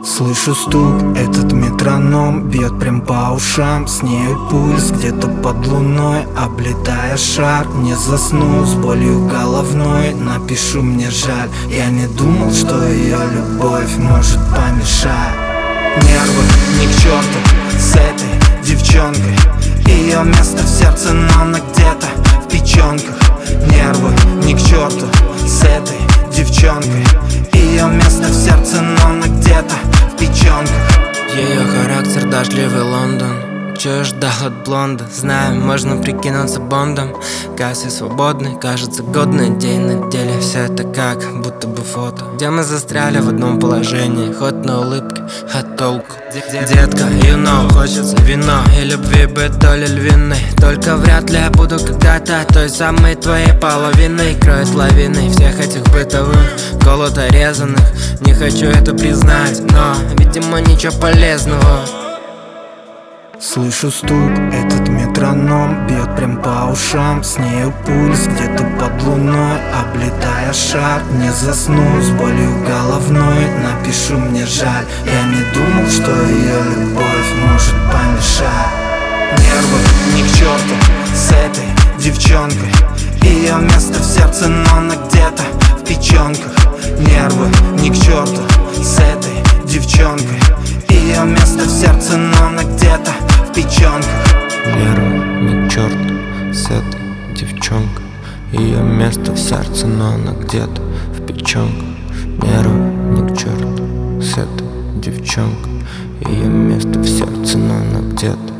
Слышу стук, этот метроном бьет прям по ушам. С нею пульс где-то под луной, облетая шар. Не засну с болью головной, напишу, мне жаль. Я не думал, что ее любовь может помешать. Нервы ни к черту с этой девчонкой. Ее место в сердце, но она где-то в печенках. Нервы ни к черту с этой девчонкой. Ее место в сердце, но она где-то в печенках. Ее характер дождливый Лондон. Чего ждал от блонда? Знаю, можно прикинуться Бондом. Кассы свободный, кажется годный день. На деле все это как будто бы фото, где мы застряли в одном положении. Ход на улыбке, а толку? Детка, you know, хочется вино и любви быть долей львиной. Только вряд ли я буду когда-то той самой твоей половиной. Кроет лавиной всех этих бытовых колото-резанных. Не хочу это признать, но, видимо, ничего полезного. Слышу стук, этот метроном бьет прям по ушам. С нею пульс где-то под луной, облетая шар. Не засну с болью головной, напишу, мне жаль. Я не думал, что ее любовь может помешать. Нервы ни к черту с этой девчонкой. Ее место в сердце, но она где-то в печенках. Нервы ни к черту с этой девчонкой. Ее место в сердце, но она где-то в печенках. Нервы ни к черту с этой девчонкой. Ее место в сердце, но она где-то в печенках. Нервы ни к черту с этой девчонкой. Ее место в сердце, но она где-то